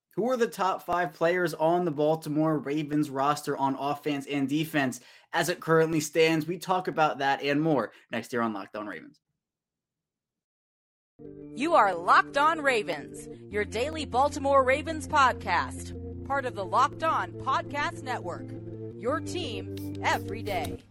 Who are the top 5 players on the Baltimore Ravens roster on offense and defense as it currently stands? We talk about that and more next year on Locked On Ravens. You are Locked On Ravens, your daily Baltimore Ravens podcast, part of the Locked On Podcast Network, your team every day.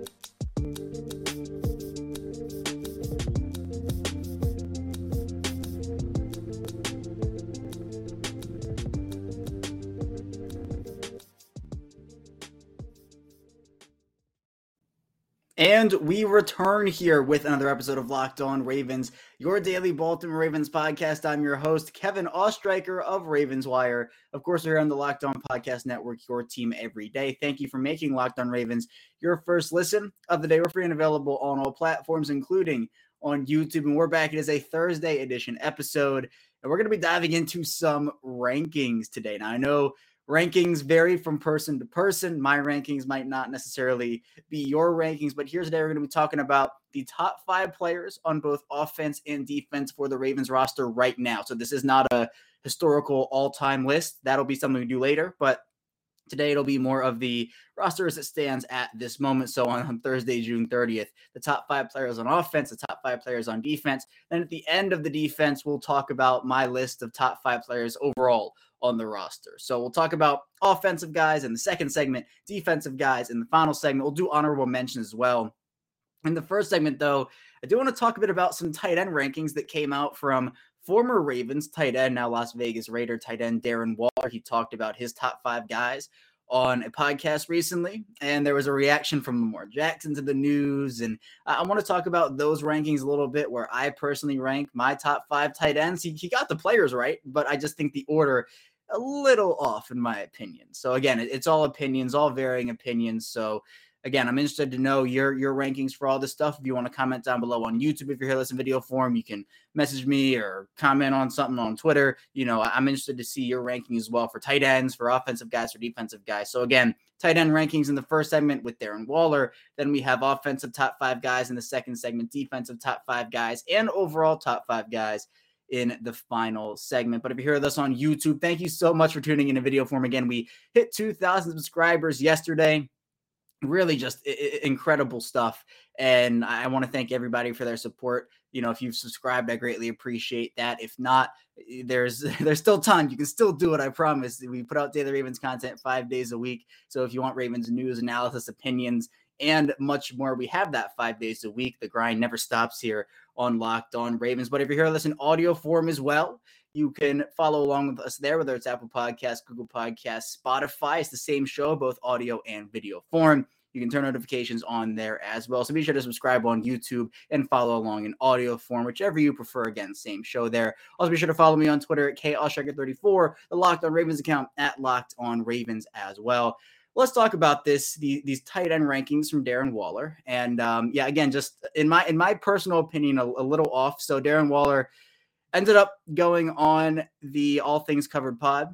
And we return here with another episode of Locked On Ravens, your daily Baltimore Ravens podcast. I'm your host, Kevin Ostreicher of Ravens Wire. Of course, we're on the Locked On Podcast Network, your team every day. Thank you for making Locked On Ravens your first listen of the day. We're free and available on all platforms, including on YouTube. And we're back. It is a Thursday edition episode, and we're going to be diving into some rankings today. Now, I know rankings vary from person to person. My rankings might not necessarily be your rankings, but here's today we're going to be talking about the top 5 players on both offense and defense for the Ravens roster right now. So this is not a historical all-time list. That'll be something we do later, but today it'll be more of the roster as it stands at this moment. So on Thursday, June 30th, the top 5 players on offense, the top 5 players on defense. Then at the end of the defense, we'll talk about my list of top 5 players overall on the roster. So we'll talk about offensive guys in the second segment, defensive guys in the final segment. We'll do honorable mentions as well. In the first segment, though, I do want to talk a bit about some tight end rankings that came out from former Ravens tight end, now Las Vegas Raider tight end Darren Waller. He talked about his top 5 guys on a podcast recently, and there was a reaction from Lamar Jackson to the news. And I want to talk about those rankings a little bit, where I personally rank my top 5 tight ends. He got the players right, but I just think the order a little off in my opinion. So again, it's all opinions, all varying opinions. So again, I'm interested to know your rankings for all this stuff. If you want to comment down below on YouTube, if you're here listening video form, you can message me or comment on something on Twitter. You know, I'm interested to see your ranking as well for tight ends, for offensive guys, for defensive guys. So again, tight end rankings in the first segment with Darren Waller. Then we have offensive top 5 guys in the second segment, defensive top 5 guys, and overall top 5 guys in the final segment. But if you hear this on YouTube, thank you so much for tuning in video form. Again, we hit 2,000 subscribers yesterday. Really just incredible stuff. And I want to thank everybody for their support. You know, if you've subscribed, I greatly appreciate that. If not, there's still time. You can still do it. I promise. We put out Daily Ravens content 5 days a week. So if you want Ravens news, analysis, opinions, and much more, we have that 5 days a week. The grind never stops here on Locked On Ravens. But if you're here, listen audio form as well, you can follow along with us there, whether it's Apple Podcasts, Google Podcasts, Spotify. It's the same show, both audio and video form. You can turn notifications on there as well. So be sure to subscribe on YouTube and follow along in audio form, whichever you prefer. Again, same show there. Also be sure to follow me on Twitter at KOstriker34, the Locked On Ravens account at Locked On Ravens as well. Let's talk about these tight end rankings from Darren Waller. And again, just in my personal opinion, a little off. So Darren Waller ended up going on the All Things Covered pod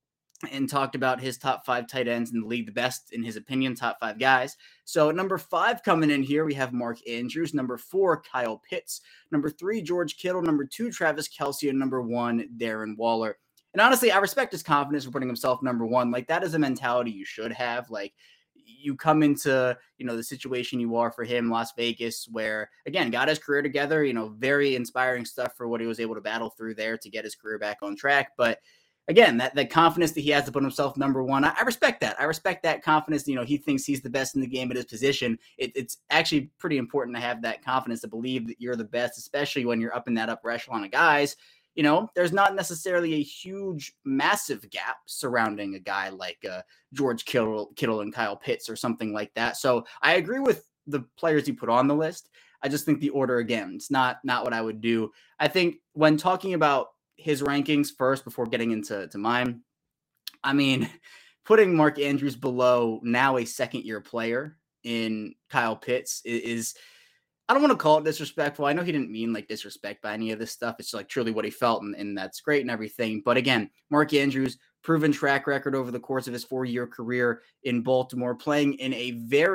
and talked about his top 5 tight ends in the league, the best in his opinion, top 5 guys. So at number 5 coming in here, we have Mark Andrews. Number 4, Kyle Pitts. Number 3, George Kittle. Number 2, Travis Kelce. And number 1, Darren Waller. And honestly, I respect his confidence for putting himself number 1. Like, that is a mentality you should have. Like, you come into, the situation you are for him, Las Vegas, where, again, got his career together, very inspiring stuff for what he was able to battle through there to get his career back on track. But again, that confidence that he has to put himself number 1, I respect that. I respect that confidence. He thinks he's the best in the game at his position. It's actually pretty important to have that confidence to believe that you're the best, especially when you're up in that upper echelon of guys. There's not necessarily a huge, massive gap surrounding a guy like George Kittle and Kyle Pitts or something like that. So I agree with the players you put on the list. I just think the order, again, it's not what I would do. I think when talking about his rankings first before getting into mine, I mean, putting Mark Andrews below now a second-year player in Kyle Pitts is I don't want to call it disrespectful. I know he didn't mean like disrespect by any of this stuff. It's like truly what he felt, and that's great and everything. But again, Mark Andrews, proven track record over the course of his 4-year career in Baltimore, playing in a very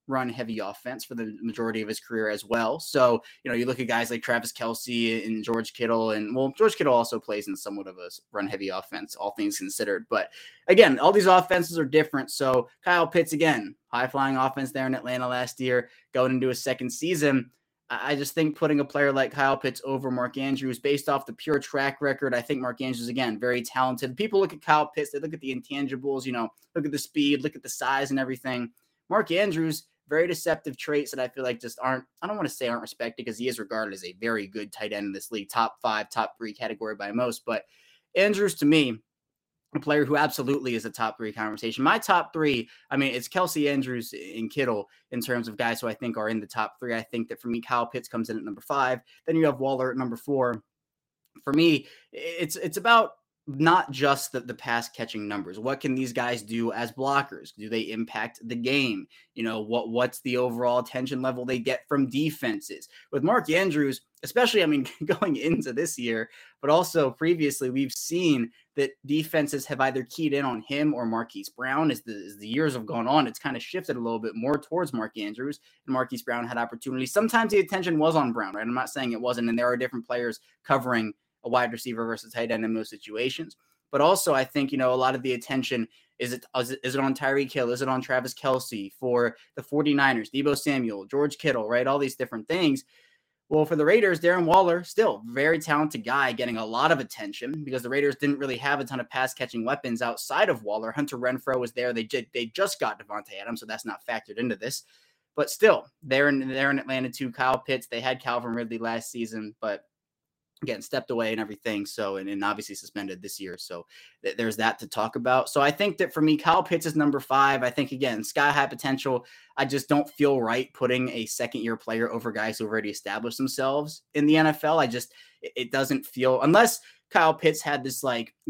run-heavy offense for the majority of his career as well. So, you look at guys like Travis Kelce and George Kittle, and George Kittle also plays in somewhat of a run-heavy offense, all things considered. But again, all these offenses are different. So Kyle Pitts, again, high-flying offense there in Atlanta last year, going into his second season. I just think putting a player like Kyle Pitts over Mark Andrews based off the pure track record, I think Mark Andrews, again, very talented. People look at Kyle Pitts, they look at the intangibles, look at the speed, look at the size and everything. Mark Andrews, very deceptive traits that I feel like just I don't want to say aren't respected, because he is regarded as a very good tight end in this league, top 5, top 3 category by most. But Andrews, to me, a player who absolutely is a top 3 conversation. My top 3, it's Kelce, Andrews, and Kittle in terms of guys who I think are in the top 3. I think that for me, Kyle Pitts comes in at number 5. Then you have Waller at number 4. For me, it's about not just the pass catching numbers. What can these guys do as blockers? Do they impact the game? What's the overall attention level they get from defenses? With Mark Andrews, especially, going into this year, but also previously, we've seen that defenses have either keyed in on him or Marquise Brown. As the years have gone on, it's kind of shifted a little bit more towards Mark Andrews, and Marquise Brown had opportunities. Sometimes the attention was on Brown, right? I'm not saying it wasn't, and there are different players covering a wide receiver versus tight end in those situations. But also, I think, a lot of the attention, is it on Tyreek Hill? Is it on Travis Kelce for the 49ers, Deebo Samuel, George Kittle, right? All these different things. Well, for the Raiders, Darren Waller, still very talented guy, getting a lot of attention because the Raiders didn't really have a ton of pass-catching weapons outside of Waller. Hunter Renfrow was there. They just got Devontae Adams, so that's not factored into this. But still, they're in Atlanta too. Kyle Pitts, they had Calvin Ridley last season, but again, stepped away and everything. So, and obviously suspended this year. So there's that to talk about. So I think that for me, Kyle Pitts is number 5. I think, again, sky high potential. I just don't feel right putting a second-year player over guys who already established themselves in the NFL. It doesn't feel, unless Kyle Pitts had this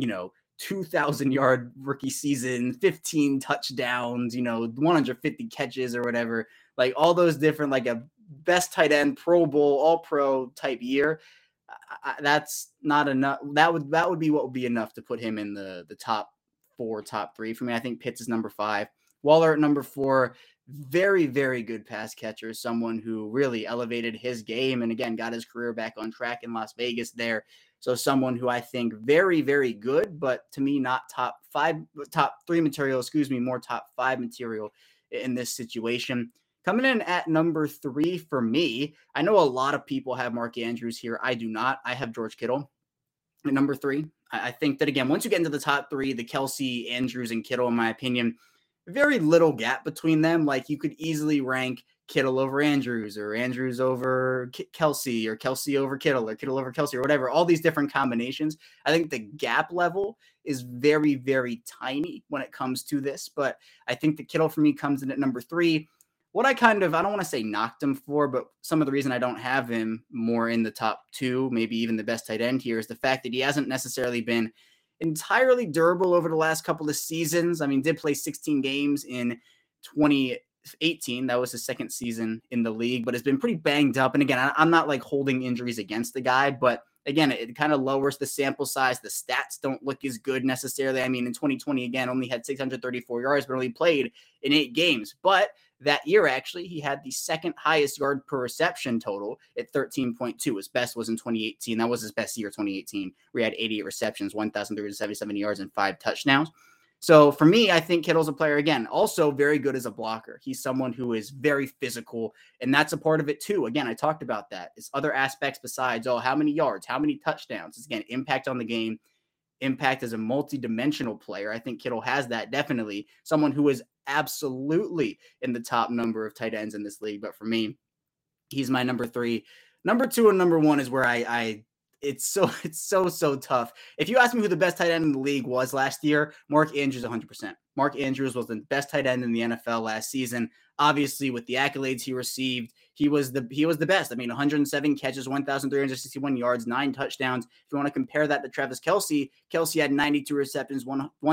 2,000-yard rookie season, 15 touchdowns, 150 catches or whatever, like all those different, like a best tight end, Pro Bowl, all-pro type year. That's not enough. That would be what would be enough to put him in the top 4, top 3 for me. I think Pitts is number 5. Waller at number 4. Very, very good pass catcher. Someone who really elevated his game and, again, got his career back on track in Las Vegas there. So someone who I think very, very good, but to me, not top 3 material, more top 5 material in this situation. Coming in at number 3 for me, I know a lot of people have Mark Andrews here. I do not. I have George Kittle at number 3. I think that, again, once you get into the top 3, the Kelce, Andrews, and Kittle, in my opinion, very little gap between them. Like, you could easily rank Kittle over Andrews, or Andrews over Kelce, or Kelce over Kittle, or Kittle over Kelce, or whatever, all these different combinations. I think the gap level is very, very tiny when it comes to this, but I think the Kittle for me comes in at number 3. What I don't want to say knocked him for, but some of the reason I don't have him more in the top 2, maybe even the best tight end here, is the fact that he hasn't necessarily been entirely durable over the last couple of seasons. Did play 16 games in 2018. That was his second season in the league, but has been pretty banged up. And again, I'm not holding injuries against the guy, but again, it kind of lowers the sample size. The stats don't look as good necessarily. In 2020, again, only had 634 yards, but only played in 8 games. But that year, actually, he had the second highest yard per reception total at 13.2. His best was in 2018. That was his best year, 2018, where he had 88 receptions, 1,377 yards, and 5 touchdowns. So for me, I think Kittle's a player, again, also very good as a blocker. He's someone who is very physical, and that's a part of it too. Again, I talked about that. It's other aspects besides, how many yards, how many touchdowns. It's, again, impact on the game, impact as a multi-dimensional player. I think Kittle has that, definitely. Someone who is absolutely in the top number of tight ends in this league. But for me, he's my number 3. Number 2 and number 1 is where it's so tough. If you ask me who the best tight end in the league was last year, Mark Andrews, 100%. Mark Andrews was the best tight end in the NFL last season. Obviously, with the accolades he received, he was the best. 107 catches, 1,361 yards, 9 touchdowns. If you want to compare that to Travis Kelce, Kelce had 92 receptions,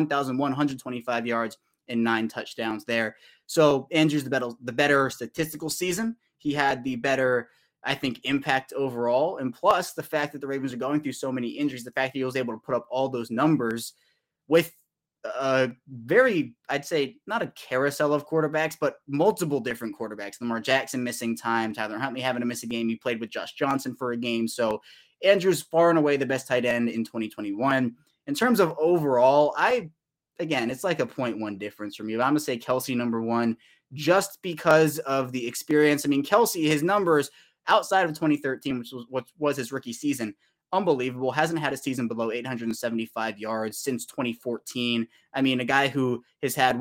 1,125 yards, and 9 touchdowns there. So Andrews, the better statistical season. He had the better, I think, impact overall. And plus the fact that the Ravens are going through so many injuries, the fact that he was able to put up all those numbers with a very, I'd say, not a carousel of quarterbacks, but multiple different quarterbacks. Lamar Jackson missing time, Tyler Huntley having to miss a game. He played with Josh Johnson for a game. So Andrews far and away the best tight end in 2021. In terms of overall, again, it's like a 0.1 difference from you. I'm going to say Kelce number one just because of the experience. I mean, Kelce, his numbers outside of 2013, which was his rookie season, unbelievable. Hasn't had a season below 875 yards since 2014. I mean, a guy who has had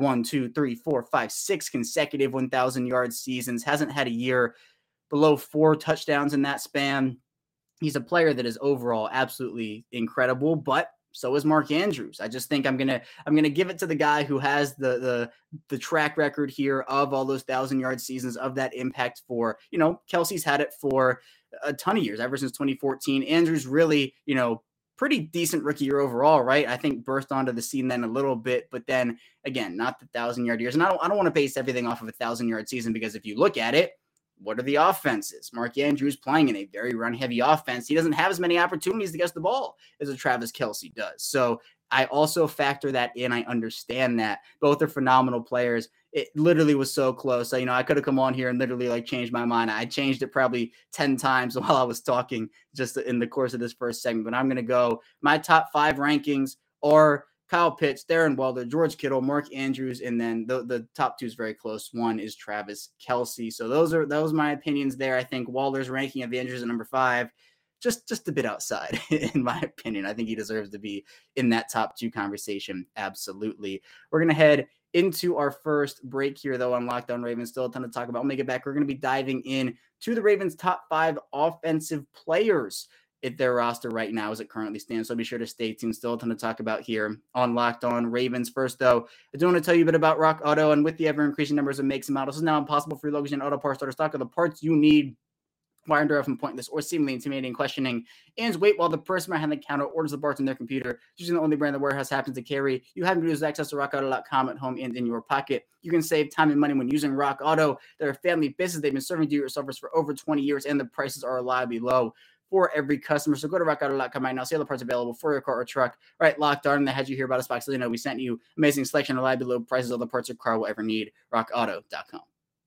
6 consecutive 1,000-yard seasons, hasn't had a year below 4 touchdowns in that span. He's a player that is overall absolutely incredible, but so is Mark Andrews. I just think I'm gonna give it to the guy who has the track record here of all those 1,000-yard seasons, of that impact for, Kelce's had it for a ton of years, ever since 2014. Andrews really, pretty decent rookie year overall, right? I think burst onto the scene then a little bit, but then again, not the 1,000-yard years. And I don't want to base everything off of a 1,000-yard season, because if you look at it, what are the offenses? Mark Andrews playing in a very run-heavy offense. He doesn't have as many opportunities to get the ball as a Travis Kelce does. So I also factor that in. I understand that. Both are phenomenal players. It literally was so close. So, I could have come on here and literally changed my mind. I changed it probably 10 times while I was talking just in the course of this first segment. But I'm going to go, my top 5 rankings are Kyle Pitts, Darren Waller, George Kittle, Mark Andrews, and then the top 2 is very close. One is Travis Kelce. So those are my opinions there. I think Waller's ranking of Andrews at number 5, just a bit outside, in my opinion. I think he deserves to be in that top 2 conversation. Absolutely. We're going to head into our first break here, though, on Locked On Ravens. Still a ton to talk about. When we get back, we're going to be diving in to the Ravens' top 5 offensive players at their roster right now as it currently stands. So be sure to stay tuned. Still a ton to talk about here on Locked On Ravens. First, though, I do want to tell you a bit about Rock Auto. And with the ever-increasing numbers of makes and models, it's now impossible for your local and auto parts store to stock of the parts you need. Why under often pointless or seemingly intimidating questioning and wait while the person behind the counter orders the parts on their computer, using the only brand the warehouse happens to carry. You have to use access to rockauto.com at home and in your pocket. You can save time and money when using Rock Auto. They're a family business. They've been serving do-it-yourselfers for over 20 years, and the prices are reliably low for every customer. So go to rockauto.com right now. See all the parts available for your car or truck. All right, Locked On, that had you hear about us box. So we sent you amazing selection, reliably low prices, all the parts your car will ever need. rockauto.com.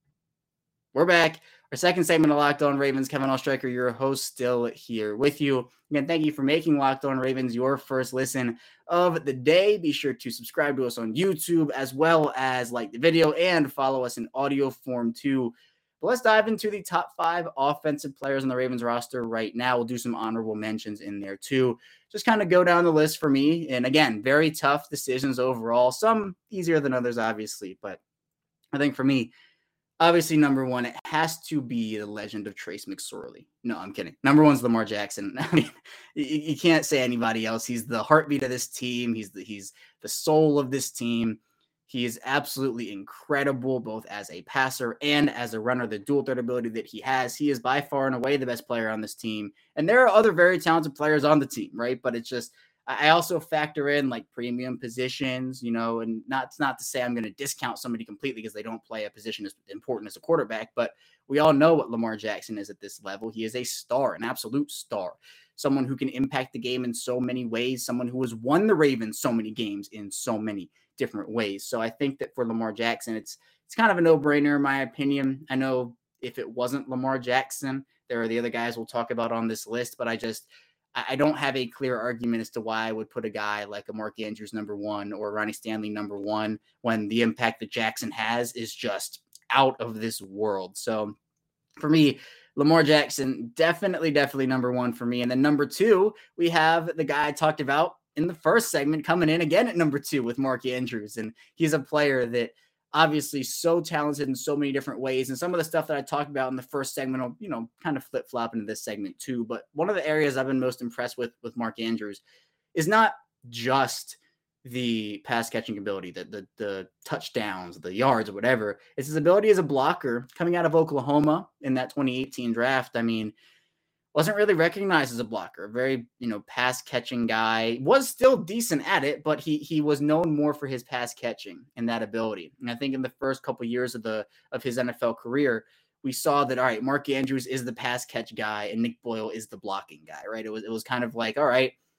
We're back. Our second segment of Locked On Ravens. Kevin Oestreicher, your host, still here with you. Again, thank you for making Locked On Ravens your first listen of the day. Be sure to subscribe to us on YouTube, as well as like the video and follow us in audio form too. But let's dive into the top 5 offensive players on the Ravens roster right now. We'll do some honorable mentions in there too. Just kind of go down the list for me. And again, very tough decisions overall. Some easier than others, obviously. But I think for me, obviously, number 1, it has to be the legend of Trace McSorley. No, I'm kidding. Number 1's Lamar Jackson. I mean, you can't say anybody else. He's the heartbeat of this team. He's the soul of this team. He is absolutely incredible, both as a passer and as a runner. The dual threat ability that he has, he is by far and away the best player on this team. And there are other very talented players on the team, right? But it's just, I also factor in like premium positions, and not to say I'm going to discount somebody completely because they don't play a position as important as a quarterback, but we all know what Lamar Jackson is at this level. He is a star, an absolute star, someone who can impact the game in so many ways, someone who has won the Ravens so many games in so many different ways. So I think that for Lamar Jackson, it's kind of a no-brainer in my opinion. I know if it wasn't Lamar Jackson, there are the other guys we'll talk about on this list, but I don't have a clear argument as to why I would put a guy like a Mark Andrews number 1 or Ronnie Stanley number 1 when the impact that Jackson has is just out of this world. So for me, Lamar Jackson, definitely number 1 for me. And then number 2, we have the guy I talked about in the first segment coming in again at number 2 with Mark Andrews. And he's a player that obviously so talented in so many different ways. And some of the stuff that I talked about in the first segment will, kind of flip-flop into this segment too. But one of the areas I've been most impressed with Mark Andrews is not just the pass catching ability, the touchdowns, the yards, or whatever. It's his ability as a blocker coming out of Oklahoma in that 2018 draft. I mean, wasn't really recognized as a blocker, very, pass catching guy, was still decent at it, but he was known more for his pass catching and that ability. And I think in the first couple of years of his NFL career, we saw that, all right, Mark Andrews is the pass catch guy and Nick Boyle is the blocking guy, right? It was kind of like, all right,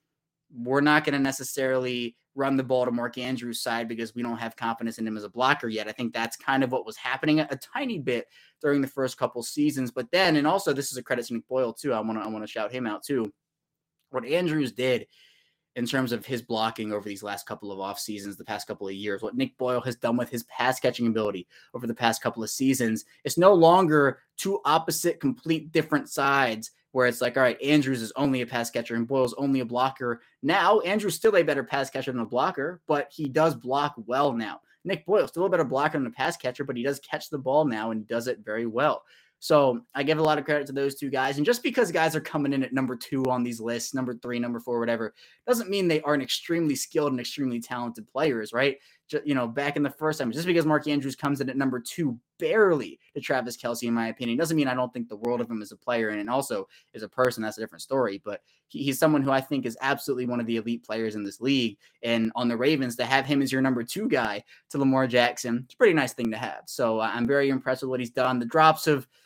we're not going to necessarily run the ball to Mark Andrews' side because we don't have confidence in him as a blocker yet. I think that's kind of what was happening a tiny bit during the first couple seasons. But then, and also this is a credit to Nick Boyle too. I want to shout him out too. What Andrews did in terms of his blocking over these last couple of off seasons, the past couple of years, what Nick Boyle has done with his pass catching ability over the past couple of seasons, it's no longer two opposite, complete different sides where it's like, all right, Andrews is only a pass catcher and Boyle's only a blocker. Now, Andrews still a better pass catcher than a blocker, but he does block well now. Nick Boyle still a better blocker than a pass catcher, but he does catch the ball now and does it very well. So I give a lot of credit to those two guys. And just because guys are coming in at number 2 on these lists, number 3, number 4, whatever, doesn't mean they aren't extremely skilled and extremely talented players, right? Back in the first time, just because Mark Andrews comes in at number 2 barely to Travis Kelce, in my opinion, doesn't mean I don't think the world of him as a player and also as a person. That's a different story. But he's someone who I think is absolutely one of the elite players in this league. And on the Ravens, to have him as your number 2 guy to Lamar Jackson, it's a pretty nice thing to have. So I'm very impressed with what he's done. The drops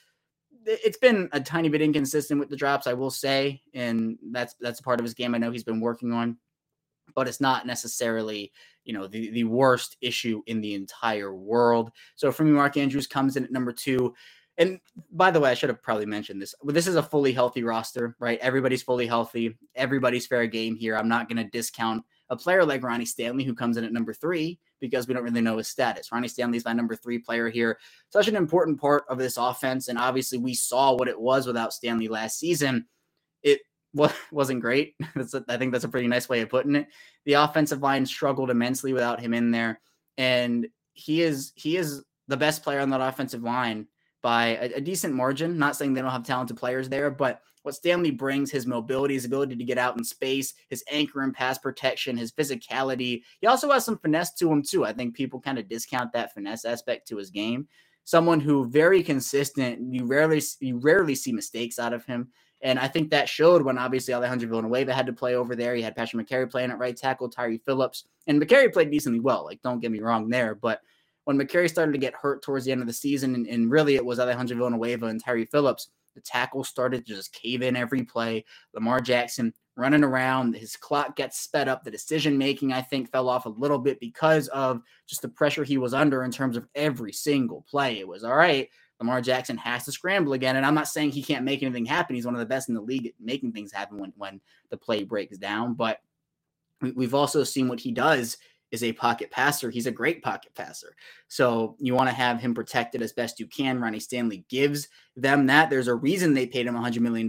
it's been a tiny bit inconsistent with the drops, I will say, and that's a part of his game I know he's been working on, but it's not necessarily, the worst issue in the entire world. So for me, Mark Andrews comes in at number 2. And by the way, I should have probably mentioned this. This is a fully healthy roster, right? Everybody's fully healthy. Everybody's fair game here. I'm not going to discount a player like Ronnie Stanley, who comes in at number 3, because we don't really know his status. Ronnie Stanley's my number 3 player here. Such an important part of this offense. And obviously we saw what it was without Stanley last season. It wasn't great. I think that's a pretty nice way of putting it. The offensive line struggled immensely without him in there. And he is the best player on that offensive line by a decent margin. Not saying they don't have talented players there, but what Stanley brings, his mobility, his ability to get out in space, his anchor and pass protection, his physicality. He also has some finesse to him too. I think people kind of discount that finesse aspect to his game. Someone who very consistent, you rarely see mistakes out of him. And I think that showed when obviously Alejandro Villanueva had to play over there. He had Patrick McCary playing at right tackle, Tyree Phillips, and McCary played decently well. Like, don't get me wrong there, but when McCary started to get hurt towards the end of the season, and really it was Alejandro Villanueva and Tyree Phillips, the tackles started to just cave in every play. Lamar Jackson running around, his clock gets sped up. The decision-making, I think, fell off a little bit because of just the pressure he was under in terms of every single play. It was, all right, Lamar Jackson has to scramble again. And I'm not saying he can't make anything happen. He's one of the best in the league at making things happen when the play breaks down. But we've also seen what he does is a pocket passer. He's a great pocket passer. So you want to have him protected as best you can. Ronnie Stanley gives them that. There's a reason they paid him $100 million.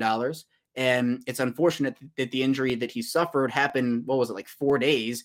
And it's unfortunate that the injury that he suffered happened, 4 days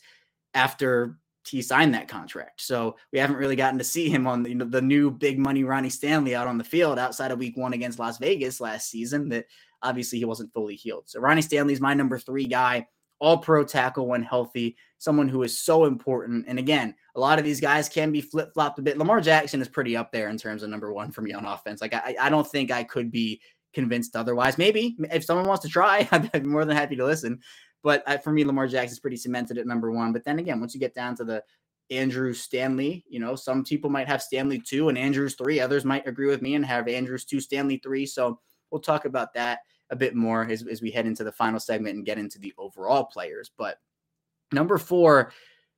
after he signed that contract. So we haven't really gotten to see him on the new big money Ronnie Stanley out on the field outside of week 1 against Las Vegas last season, that obviously he wasn't fully healed. So Ronnie Stanley's my number 3 guy. All pro tackle when healthy, someone who is so important. And again, a lot of these guys can be flip-flopped a bit. Lamar Jackson is pretty up there in terms of number 1 for me on offense. Like, I don't think I could be convinced otherwise. Maybe if someone wants to try, I'd be more than happy to listen. But for me, Lamar Jackson's pretty cemented at number 1. But then again, once you get down to the Andrews Stanley, some people might have Stanley 2 and Andrews 3. Others might agree with me and have Andrews 2, Stanley 3. So we'll talk about that a bit more as we head into the final segment and get into the overall players. But number 4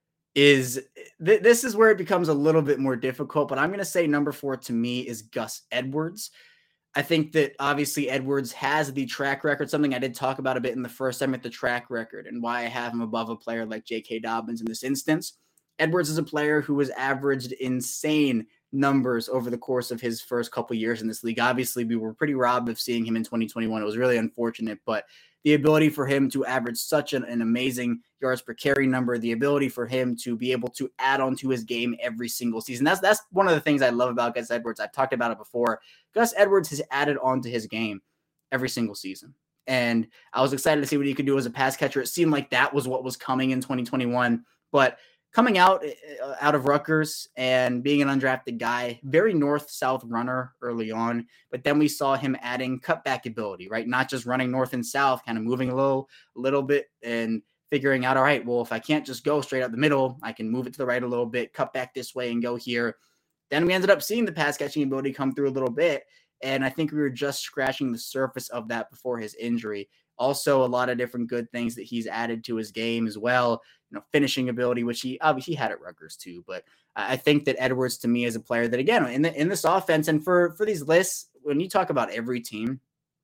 is this is where it becomes a little bit more difficult, but I'm going to say number 4 to me is Gus Edwards. I think that obviously Edwards has the track record, something I did talk about a bit in the first segment, the track record and why I have him above a player like J.K. Dobbins in this instance. Edwards is a player who has averaged insane numbers over the course of his first couple years in this league. Obviously, we were pretty robbed of seeing him in 2021. It was really unfortunate, but the ability for him to average such an amazing yards per carry number, the ability for him to be able to add on to his game every single season. That's one of the things I love about Gus Edwards. I've talked about it before. Gus Edwards has added on to his game every single season. And I was excited to see what he could do as a pass catcher. It seemed like that was what was coming in 2021, but coming out of Rutgers and being an undrafted guy, very north-south runner early on, but then we saw him adding cutback ability, right? Not just running north and south, kind of moving a little bit and figuring out, all right, well, if I can't just go straight up the middle, I can move it to the right a little bit, cut back this way and go here. Then we ended up seeing the pass catching ability come through a little bit, and I think we were just scratching the surface of that before his injury. Also, a lot of different good things that he's added to his game as well. Finishing ability, which he obviously had at Rutgers too. But I think that Edwards, to me, is a player that, again, in this offense and for these lists, when you talk about every team,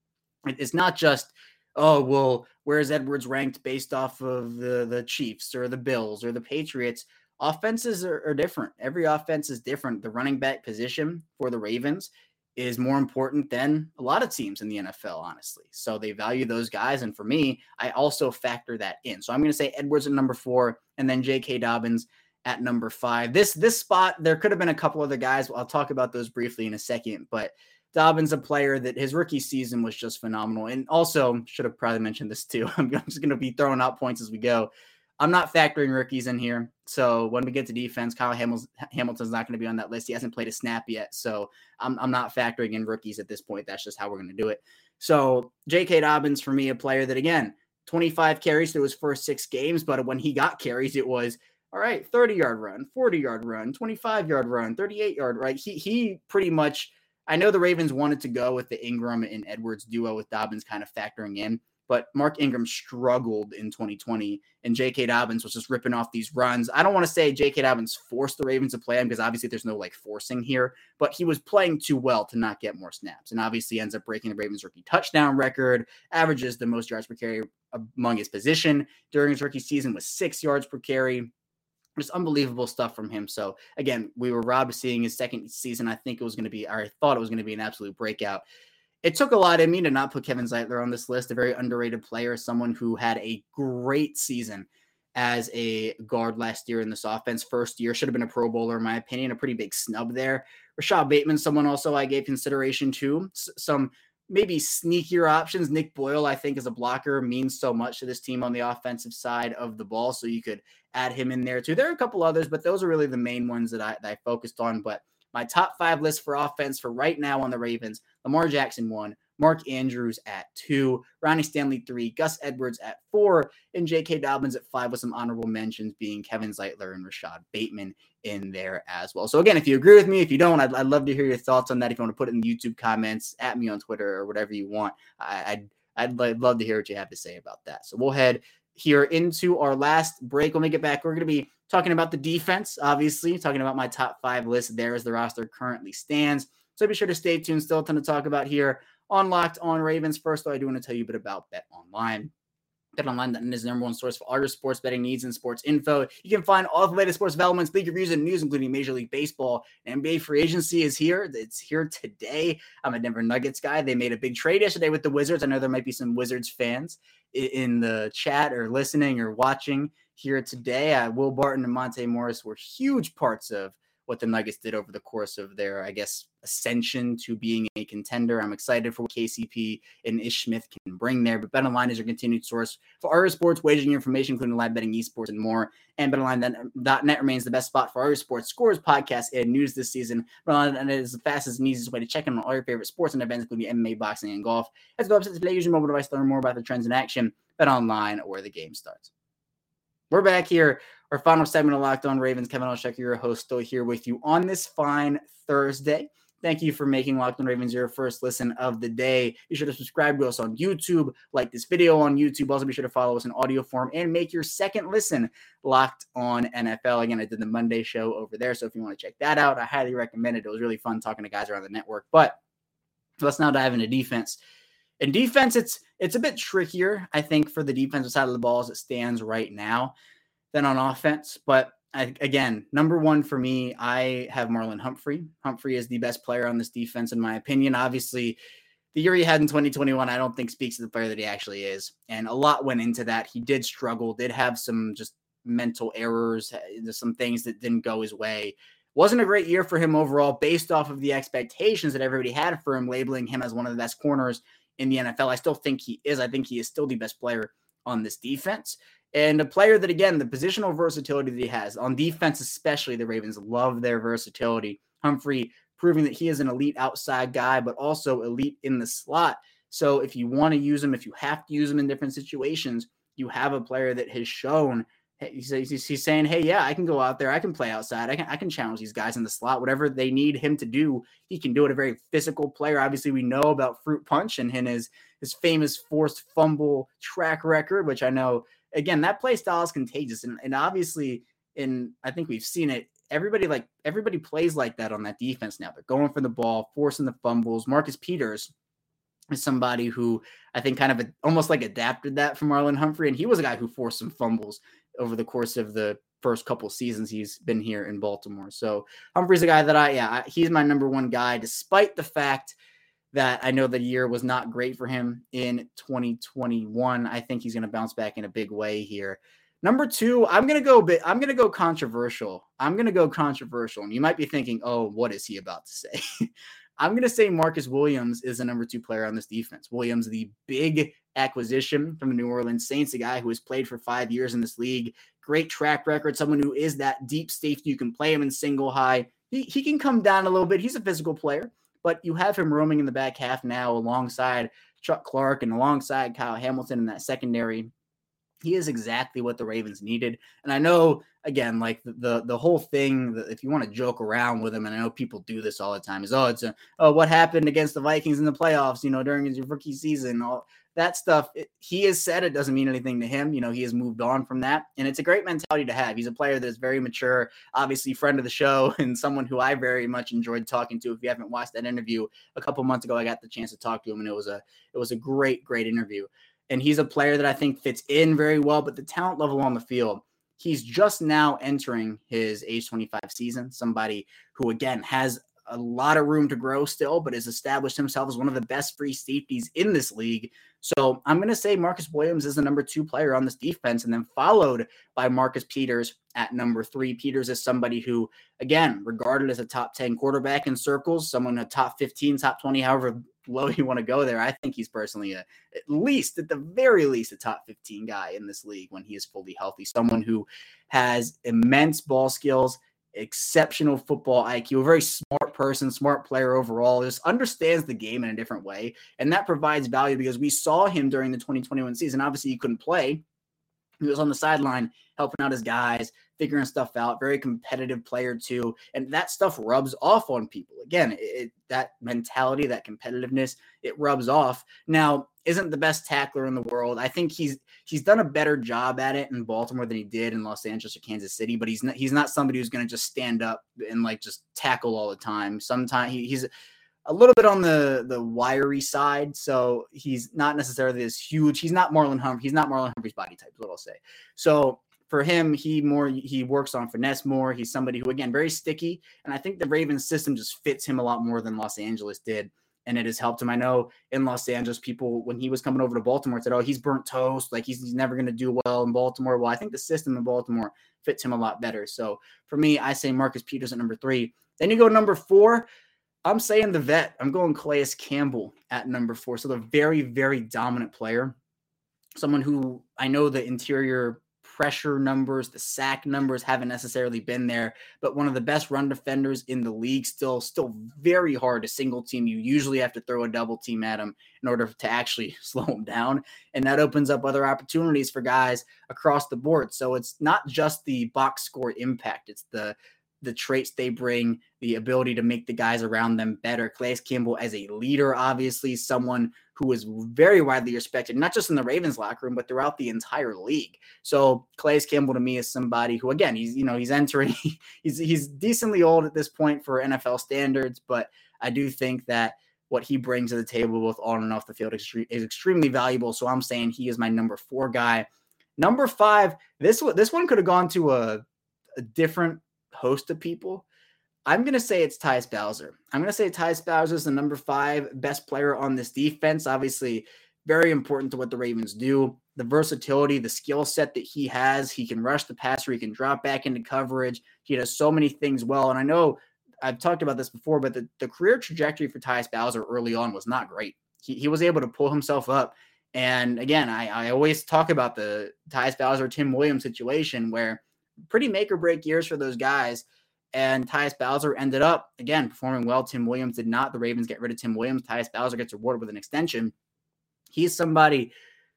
it's not just, oh, well, where's Edwards ranked based off of the Chiefs or the Bills or the Patriots? Offenses are different. Every offense is different. The running back position for the Ravens is more important than a lot of teams in the NFL, honestly. So they value those guys. And for me, I also factor that in. So I'm going to say Edwards at number 4 and then J.K. Dobbins at number 5. This spot, there could have been a couple other guys. I'll talk about those briefly in a second, but Dobbins, a player that his rookie season was just phenomenal. And also, should have probably mentioned this too. I'm just going to be throwing out points as we go. I'm not factoring rookies in here. So when we get to defense, Kyle Hamilton's not going to be on that list. He hasn't played a snap yet. So I'm not factoring in rookies at this point. That's just how we're going to do it. So J.K. Dobbins, for me, a player that, again, 25 carries through his first 6 games. But when he got carries, it was, all right, 30-yard run, 40-yard run, 25-yard run, 38-yard, right? He pretty much, I know the Ravens wanted to go with the Ingram and Edwards duo with Dobbins kind of factoring in, but Mark Ingram struggled in 2020, and J.K. Dobbins was just ripping off these runs. I don't want to say J.K. Dobbins forced the Ravens to play him because obviously there's no forcing here, but he was playing too well to not get more snaps, and obviously ends up breaking the Ravens rookie touchdown record, averages the most yards per carry among his position during his rookie season with 6 yards per carry. Just unbelievable stuff from him. So again, we were robbed of seeing his second season. I thought it was going to be an absolute breakout. It took a lot in me to not put Kevin Zeitler on this list, a very underrated player, someone who had a great season as a guard last year in this offense. First year, should have been a Pro Bowler, in my opinion, a pretty big snub there. Rashad Bateman, someone also I gave consideration to. Some maybe sneakier options. Nick Boyle, I think, as a blocker means so much to this team on the offensive side of the ball, so you could add him in there too. There are a couple others, but those are really the main ones that I focused on. But my top 5 list for offense for right now on the Ravens: Lamar Jackson 1, Mark Andrews at 2, Ronnie Stanley 3, Gus Edwards at 4, and J.K. Dobbins at 5, with some honorable mentions being Kevin Zeitler and Rashad Bateman in there as well. So again, if you agree with me, if you don't, I'd love to hear your thoughts on that. If you want to put it in the YouTube comments, at me on Twitter, or whatever you want, I'd love to hear what you have to say about that. So we'll head here into our last break. When we get back, we're going to be talking about the defense, obviously, talking about my top 5 list there as the roster currently stands. So be sure to stay tuned. Still a ton to talk about here on Locked On Ravens. First, though, I do want to tell you a bit about Bet Online. BetOnline is the number one source for all your sports betting needs and sports info. You can find all the latest sports developments, league reviews, and news, including Major League Baseball. NBA free agency is here. It's here today. I'm a Denver Nuggets guy. They made a big trade yesterday with the Wizards. I know there might be some Wizards fans in the chat or listening or watching here today. Will Barton and Monte Morris were huge parts of what the Nuggets did over the course of their, ascension to being a contender. I'm excited for what KCP and Ish Smith can bring there. But BetOnline is your continued source for our sports wagering information, including live betting, esports, and more. And BetOnline.net remains the best spot for our sports scores, podcasts, and news this season. BetOnline is the fastest and easiest way to check in on all your favorite sports and events, including MMA, boxing, and golf. As the website today, use your mobile device to learn more about the trends in action. BetOnline, where the game starts. We're back here. Our final segment of Locked On Ravens. Kevin Oestreicher, your host, still here with you on this fine Thursday. Thank you for making Locked On Ravens your first listen of the day. Be sure to subscribe to us on YouTube, like this video on YouTube. Also, be sure to follow us in audio form and make your second listen Locked On NFL. Again, I did the Monday show over there, so if you want to check that out, I highly recommend it. It was really fun talking to guys around the network. But let's now dive into defense. In defense, it's a bit trickier, I think, for the defensive side of the ball as it stands right now than on offense. But again, number 1 for me, I have Marlon Humphrey. Humphrey is the best player on this defense, in my opinion. Obviously, the year he had in 2021, I don't think speaks to the player that he actually is. And a lot went into that. He did struggle, did have some just mental errors, some things that didn't go his way. Wasn't a great year for him overall, based off of the expectations that everybody had for him, labeling him as one of the best corners in the NFL. I still think he is. I think he is still the best player on this defense. And a player that, again, the positional versatility that he has on defense, especially, the Ravens love their versatility. Humphrey proving that he is an elite outside guy, but also elite in the slot. So if you want to use him, if you have to use him in different situations, you have a player that has shown He's saying, hey, yeah, I can go out there. I can play outside. I can challenge these guys in the slot. Whatever they need him to do, he can do it. A very physical player. Obviously, we know about Fruit Punch and his famous forced fumble track record, which I know, again, that play style is contagious. And obviously, I think we've seen it. Everybody plays like that on that defense now. They're going for the ball, forcing the fumbles. Marcus Peters is somebody who I think kind of almost like adapted that from Marlon Humphrey. And he was a guy who forced some fumbles over the course of the first couple seasons he's been here in Baltimore. So Humphrey's a guy that he's my number one guy, despite the fact that I know the year was not great for him in 2021. I think he's going to bounce back in a big way here. Number two, I'm going to go controversial. And you might be thinking, oh, what is he about to say? I'm going to say Marcus Williams is the number two player on this defense. Williams, the big acquisition from the New Orleans Saints, a guy who has played for 5 years in this league, great track record, someone who is that deep safety. You can play him in single high. He can come down a little bit. He's a physical player, but you have him roaming in the back half now alongside Chuck Clark and alongside Kyle Hamilton in that secondary. He is exactly what the Ravens needed. And I know, again, like the whole thing, if you want to joke around with him, and I know people do this all the time, is, what happened against the Vikings in the playoffs, during his rookie season, all that stuff. He has said it doesn't mean anything to him. He has moved on from that. And it's a great mentality to have. He's a player that is very mature, obviously friend of the show, and someone who I very much enjoyed talking to. If you haven't watched that interview a couple months ago, I got the chance to talk to him, and it was a great, great interview. And he's a player that I think fits in very well, but the talent level on the field, he's just now entering his age 25 season. Somebody who, again, has a lot of room to grow still, but has established himself as one of the best free safeties in this league. So I'm going to say Marcus Williams is the number two player on this defense, and then followed by Marcus Peters at number three. Peters is somebody who, again, regarded as a top 10 quarterback in circles, someone a top 15, top 20, however low you want to go there. I think he's personally at the very least, a top 15 guy in this league when he is fully healthy. Someone who has immense ball skills, exceptional football IQ, a very smart person, smart player overall, just understands the game in a different way. And that provides value because we saw him during the 2021 season. Obviously, he couldn't play. He was on the sideline helping out his guys, figuring stuff out, very competitive player too. And that stuff rubs off on people. Again, that mentality, that competitiveness, it rubs off. Now, isn't the best tackler in the world. I think he's done a better job at it in Baltimore than he did in Los Angeles or Kansas City, but he's not somebody who's going to just stand up and just tackle all the time. Sometimes he's a little bit on the wiry side, so he's not necessarily this huge. He's not Marlon Humphrey. He's not Marlon Humphrey's body type, is what I'll say. So for him, he works on finesse more. He's somebody who, again, very sticky, and I think the Ravens system just fits him a lot more than Los Angeles did, and it has helped him. I know in Los Angeles, people, when he was coming over to Baltimore, said, oh, he's burnt toast, like he's never going to do well in Baltimore. Well, I think the system in Baltimore fits him a lot better. So for me, I say Marcus Peters at number three. Then you go number four. I'm saying the vet. I'm going Calais Campbell at number four. So the very, very dominant player, someone who I know the interior pressure numbers, the sack numbers haven't necessarily been there, but one of the best run defenders in the league. Still very hard to single team. You usually have to throw a double team at him in order to actually slow him down. And that opens up other opportunities for guys across the board. So it's not just the box score impact. It's the traits they bring, the ability to make the guys around them better. Calais Campbell as a leader, obviously someone who is very widely respected, not just in the Ravens locker room, but throughout the entire league. So Calais Campbell to me is somebody who, again, he's entering, he's decently old at this point for NFL standards, but I do think that what he brings to the table both on and off the field is extremely valuable. So I'm saying he is my number four guy. Number five, this one could have gone to a different host of people. I'm going to say it's Tyus Bowser. I'm going to say Tyus Bowser is the number five best player on this defense. Obviously, very important to what the Ravens do. The versatility, the skill set that he has. He can rush the passer. He can drop back into coverage. He does so many things well. And I know I've talked about this before, but the career trajectory for Tyus Bowser early on was not great. He was able to pull himself up. And again, I always talk about the Tyus Bowser, Tim Williams situation where pretty make or break years for those guys. And Tyus Bowser ended up, again, performing well. Tim Williams did not. The Ravens get rid of Tim Williams. Tyus Bowser gets rewarded with an extension. He's somebody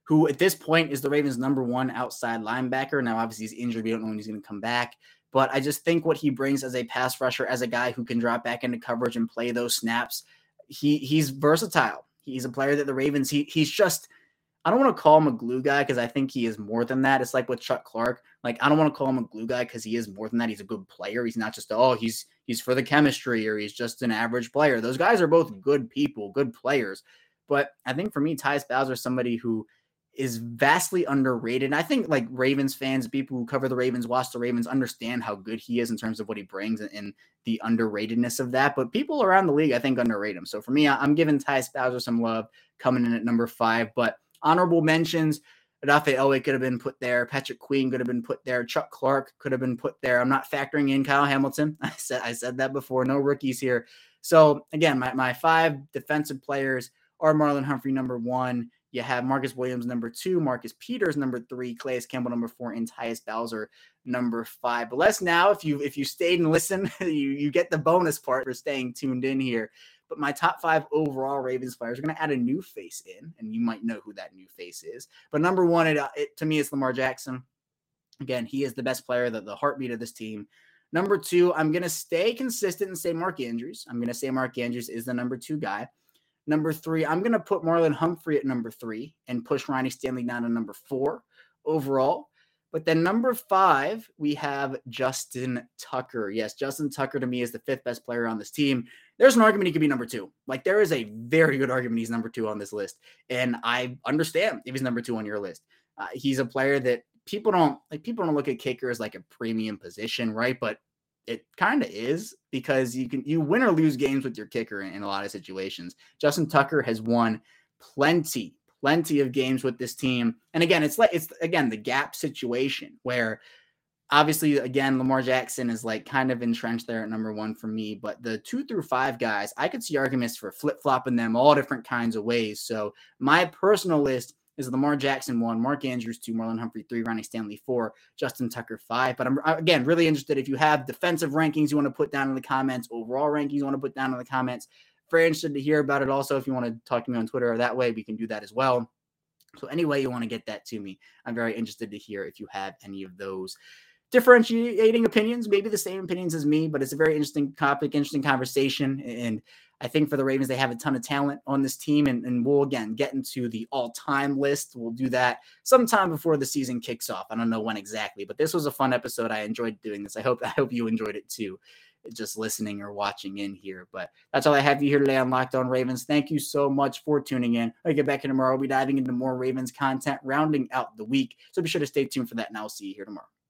who at this point is the Ravens' number one outside linebacker. Now, obviously, he's injured. We don't know when he's going to come back. But I just think what he brings as a pass rusher, as a guy who can drop back into coverage and play those snaps, he's versatile. He's a player that the Ravens, he's just, I don't want to call him a glue guy because I think he is more than that. It's like with Chuck Clark. Like, I don't want to call him a glue guy because he is more than that. He's a good player. He's not just, he's for the chemistry or he's just an average player. Those guys are both good people, good players. But I think for me, Tyus Bowser is somebody who is vastly underrated. And I think like Ravens fans, people who cover the Ravens, watch the Ravens, understand how good he is in terms of what he brings and the underratedness of that. But people around the league, I think, underrate him. So for me, I'm giving Tyus Bowser some love coming in at number 5. But honorable mentions, Odafe Oweh could have been put there. Patrick Queen could have been put there. Chuck Clark could have been put there. I'm not factoring in Kyle Hamilton. I said that before. No rookies here. So again, my 5 defensive players are Marlon Humphrey, number 1. You have Marcus Williams, number 2, Marcus Peters, number 3, Calais Campbell, number 4, and Tyus Bowser, number 5. But let's now, if you stayed and listened, you get the bonus part for staying tuned in here. But my top 5 overall Ravens players are going to add a new face in, and you might know who that new face is. But number 1, to me, it's Lamar Jackson. Again, he is the best player, the heartbeat of this team. Number 2, I'm going to stay consistent and say Mark Andrews. I'm going to say Mark Andrews is the number 2 guy. Number 3, I'm going to put Marlon Humphrey at number 3 and push Ronnie Stanley down to number 4 overall. But then number 5, we have Justin Tucker. Yes, Justin Tucker to me is the 5th best player on this team. There's an argument he could be number 2. Like, there is a very good argument he's number 2 on this list. And I understand if he's number 2 on your list. He's a player that people don't look at kicker as like a premium position, right? But it kind of is, because you win or lose games with your kicker in a lot of situations. Justin Tucker has won plenty of games with this team. And again, it's the gap situation where obviously, again, Lamar Jackson is like kind of entrenched there at number 1 for me, but the 2 through 5 guys, I could see arguments for flip-flopping them all different kinds of ways. So my personal list is Lamar Jackson 1, Mark Andrews 2, Marlon Humphrey 3, Ronnie Stanley 4, Justin Tucker 5. But I'm, again, really interested if you have defensive rankings you want to put down in the comments, overall rankings you want to put down in the comments. Very interested to hear about it. Also, if you want to talk to me on Twitter or that way, we can do that as well. So any way you want to get that to me, I'm very interested to hear if you have any of those differentiating opinions, maybe the same opinions as me, but it's a very interesting topic, interesting conversation. And I think for the Ravens, they have a ton of talent on this team, and we'll, again, get into the all-time list. We'll do that sometime before the season kicks off. I don't know when exactly, but this was a fun episode. I enjoyed doing this. I hope you enjoyed it too, just listening or watching in here. But that's all I have you here today on Locked On Ravens. Thank you so much for tuning in. I'll get back in tomorrow. We'll be diving into more Ravens content, rounding out the week. So be sure to stay tuned for that, and I'll see you here tomorrow.